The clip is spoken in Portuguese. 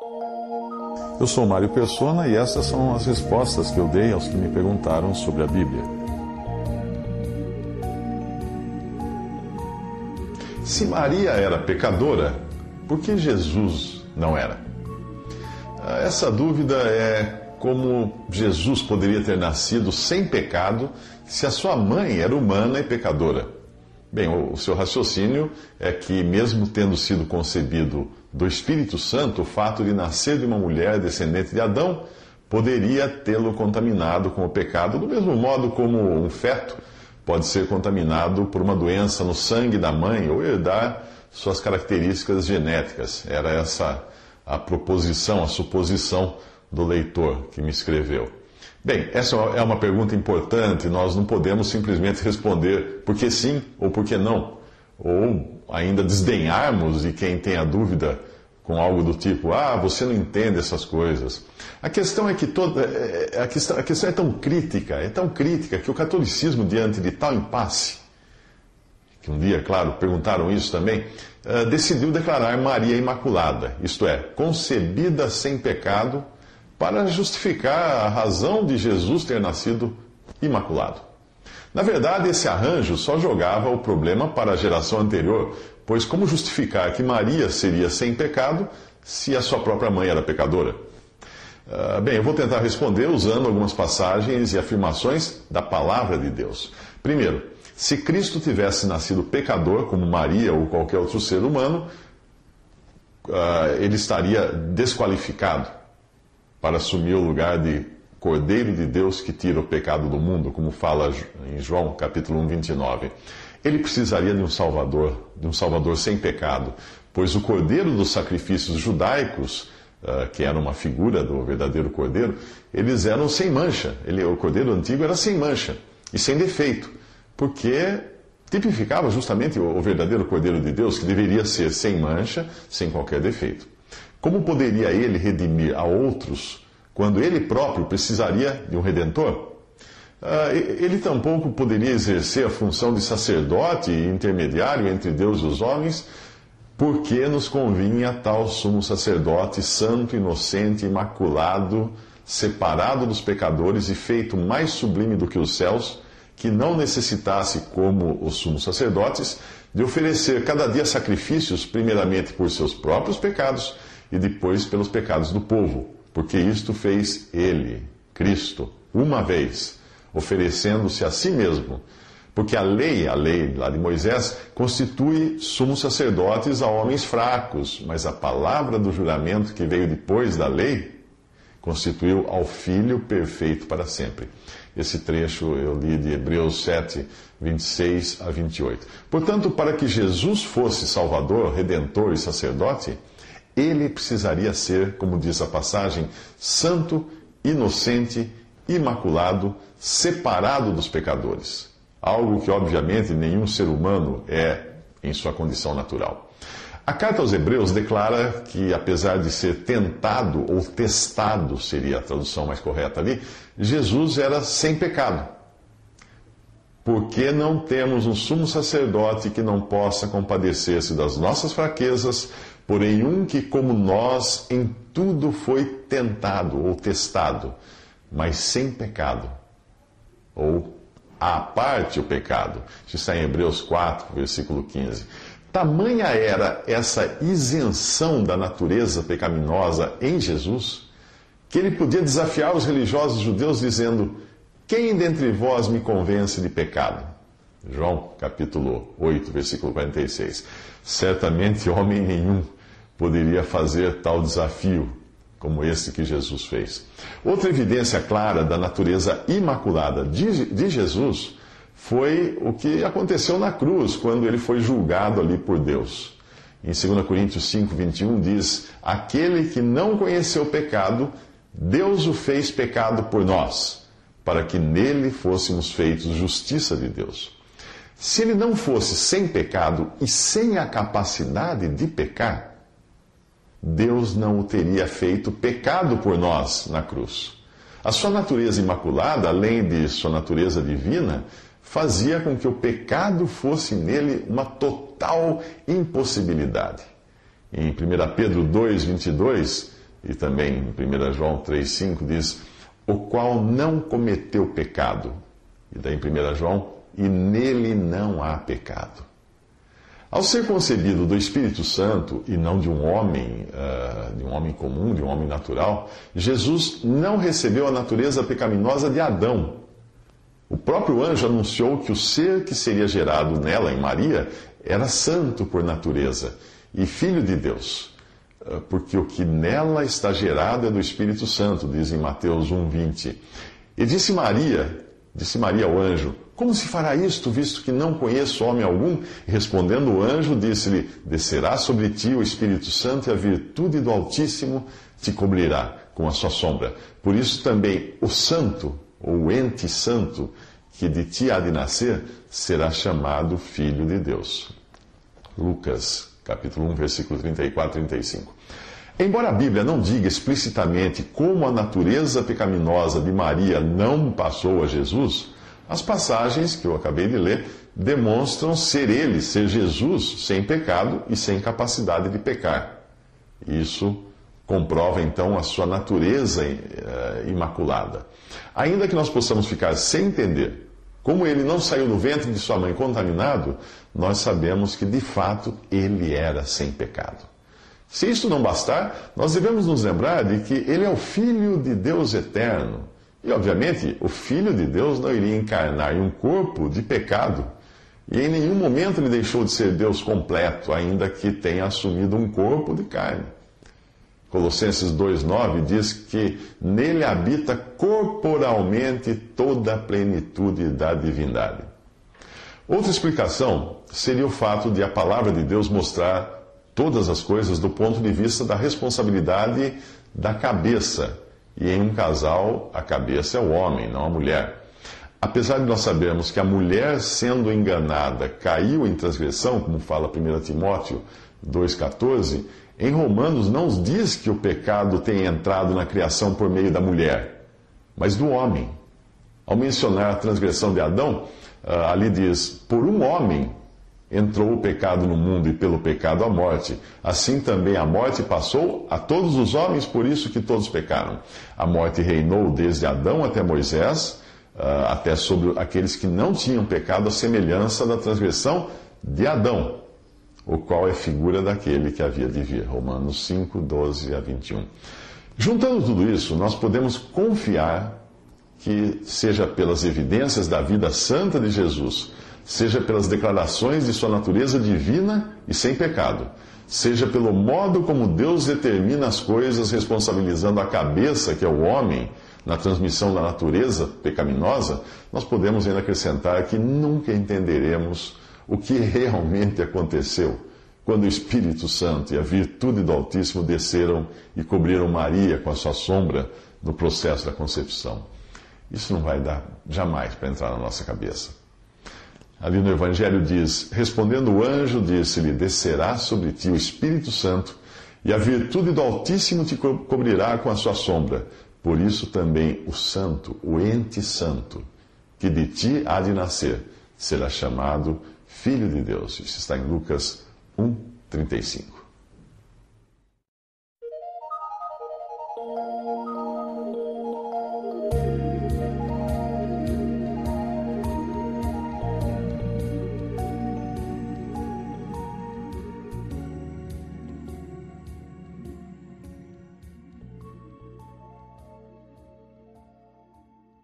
Eu sou Mário Persona e essas são as respostas que eu dei aos que me perguntaram sobre a Bíblia. Se Maria era pecadora, por que Jesus não era? Essa dúvida é como Jesus poderia ter nascido sem pecado se a sua mãe era humana e pecadora. Bem, o seu raciocínio é que, mesmo tendo sido concebido do Espírito Santo, o fato de nascer de uma mulher descendente de Adão poderia tê-lo contaminado com o pecado, do mesmo modo como um feto pode ser contaminado por uma doença no sangue da mãe ou herdar suas características genéticas. Era essa a proposição, a suposição do leitor que me escreveu. Bem, essa é uma pergunta importante, nós não podemos simplesmente responder porque sim ou porque não, ou ainda desdenharmos de quem tem a dúvida com algo do tipo, você não entende essas coisas. A questão é que a questão é tão crítica que o catolicismo, diante de tal impasse, que um dia, claro, perguntaram isso também, decidiu declarar Maria Imaculada, isto é, concebida sem pecado, para justificar a razão de Jesus ter nascido imaculado. Na verdade, esse arranjo só jogava o problema para a geração anterior, pois como justificar que Maria seria sem pecado se a sua própria mãe era pecadora? Bem, eu vou tentar responder usando algumas passagens e afirmações da palavra de Deus. Primeiro, se Cristo tivesse nascido pecador, como Maria ou qualquer outro ser humano, ele estaria desqualificado para assumir o lugar de Cordeiro de Deus que tira o pecado do mundo, como fala em João capítulo 1, 29. Ele precisaria de um Salvador sem pecado, pois o Cordeiro dos sacrifícios judaicos, que era uma figura do verdadeiro Cordeiro, eles eram sem mancha. O Cordeiro antigo era sem mancha e sem defeito, porque tipificava justamente o verdadeiro Cordeiro de Deus, que deveria ser sem mancha, sem qualquer defeito. Como poderia ele redimir a outros quando ele próprio precisaria de um redentor? Ele tampouco poderia exercer a função de sacerdote e intermediário entre Deus e os homens, porque nos convinha tal sumo sacerdote, santo, inocente, imaculado, separado dos pecadores e feito mais sublime do que os céus, que não necessitasse, como os sumos sacerdotes, de oferecer cada dia sacrifícios, primeiramente por seus próprios pecados, e depois pelos pecados do povo, porque isto fez ele, Cristo, uma vez, oferecendo-se a si mesmo. Porque a lei lá de Moisés, constitui sumos sacerdotes a homens fracos, mas a palavra do juramento que veio depois da lei, constituiu ao Filho perfeito para sempre. Esse trecho eu li de Hebreus 7, 26 a 28. Portanto, para que Jesus fosse Salvador, Redentor e Sacerdote, ele precisaria ser, como diz a passagem, santo, inocente, imaculado, separado dos pecadores. Algo que, obviamente, nenhum ser humano é em sua condição natural. A carta aos Hebreus declara que, apesar de ser tentado, ou testado seria a tradução mais correta ali, Jesus era sem pecado. Porque não temos um sumo sacerdote que não possa compadecer-se das nossas fraquezas, porém um que, como nós, em tudo foi tentado ou testado, mas sem pecado. Ou à parte o pecado. Isso está em Hebreus 4, versículo 15. Tamanha era essa isenção da natureza pecaminosa em Jesus, que ele podia desafiar os religiosos judeus dizendo: quem dentre vós me convence de pecado? João capítulo 8, versículo 46. Certamente homem nenhum poderia fazer tal desafio como esse que Jesus fez. Outra evidência clara da natureza imaculada de Jesus foi o que aconteceu na cruz, quando ele foi julgado ali por Deus. Em 2 Coríntios 5, 21 diz: aquele que não conheceu pecado, Deus o fez pecado por nós, para que nele fôssemos feitos justiça de Deus. Se ele não fosse sem pecado e sem a capacidade de pecar, Deus não o teria feito pecado por nós na cruz. A sua natureza imaculada, além de sua natureza divina, fazia com que o pecado fosse nele uma total impossibilidade. Em 1 Pedro 2, 22, e também em 1 João 3,5 diz, o qual não cometeu pecado. E daí em 1 João, e nele não há pecado. Ao ser concebido do Espírito Santo e não de um homem comum, de um homem natural, Jesus não recebeu a natureza pecaminosa de Adão. O próprio anjo anunciou que o ser que seria gerado nela, em Maria, era santo por natureza e filho de Deus, porque o que nela está gerado é do Espírito Santo, diz em Mateus 1,20. E disse Maria ao anjo, como se fará isto, visto que não conheço homem algum? E respondendo o anjo, disse-lhe, descerá sobre ti o Espírito Santo e a virtude do Altíssimo te cobrirá com a sua sombra. Por isso também o santo, ou o ente santo, que de ti há de nascer, será chamado Filho de Deus. Lucas, capítulo 1, versículo 34 e 35. Embora a Bíblia não diga explicitamente como a natureza pecaminosa de Maria não passou a Jesus, as passagens que eu acabei de ler demonstram ser Jesus, sem pecado e sem capacidade de pecar. Isso comprova, então, a sua natureza imaculada. Ainda que nós possamos ficar sem entender como ele não saiu do ventre de sua mãe contaminado, nós sabemos que, de fato, ele era sem pecado. Se isso não bastar, nós devemos nos lembrar de que ele é o Filho de Deus eterno. E, obviamente, o Filho de Deus não iria encarnar em um corpo de pecado. E em nenhum momento ele deixou de ser Deus completo, ainda que tenha assumido um corpo de carne. Colossenses 2,9 diz que nele habita corporalmente toda a plenitude da divindade. Outra explicação seria o fato de a palavra de Deus mostrar todas as coisas do ponto de vista da responsabilidade da cabeça. E em um casal, a cabeça é o homem, não a mulher. Apesar de nós sabermos que a mulher, sendo enganada, caiu em transgressão, como fala 1 Timóteo 2,14, em Romanos não diz que o pecado tenha entrado na criação por meio da mulher, mas do homem. Ao mencionar a transgressão de Adão, ali diz, por um homem entrou o pecado no mundo e pelo pecado a morte. Assim também a morte passou a todos os homens, por isso que todos pecaram. A morte reinou desde Adão até Moisés, até sobre aqueles que não tinham pecado, a semelhança da transgressão de Adão, o qual é figura daquele que havia de vir. Romanos 5, 12 a 21. Juntando tudo isso, nós podemos confiar que, seja pelas evidências da vida santa de Jesus, seja pelas declarações de sua natureza divina e sem pecado, seja pelo modo como Deus determina as coisas, responsabilizando a cabeça, que é o homem, na transmissão da natureza pecaminosa, nós podemos ainda acrescentar que nunca entenderemos o que realmente aconteceu quando o Espírito Santo e a virtude do Altíssimo desceram e cobriram Maria com a sua sombra no processo da concepção. Isso não vai dar jamais para entrar na nossa cabeça. Ali no Evangelho diz, respondendo o anjo, disse-lhe, descerá sobre ti o Espírito Santo, e a virtude do Altíssimo te cobrirá com a sua sombra. Por isso também o santo, o ente santo, que de ti há de nascer, será chamado Filho de Deus. Isso está em Lucas 1:35.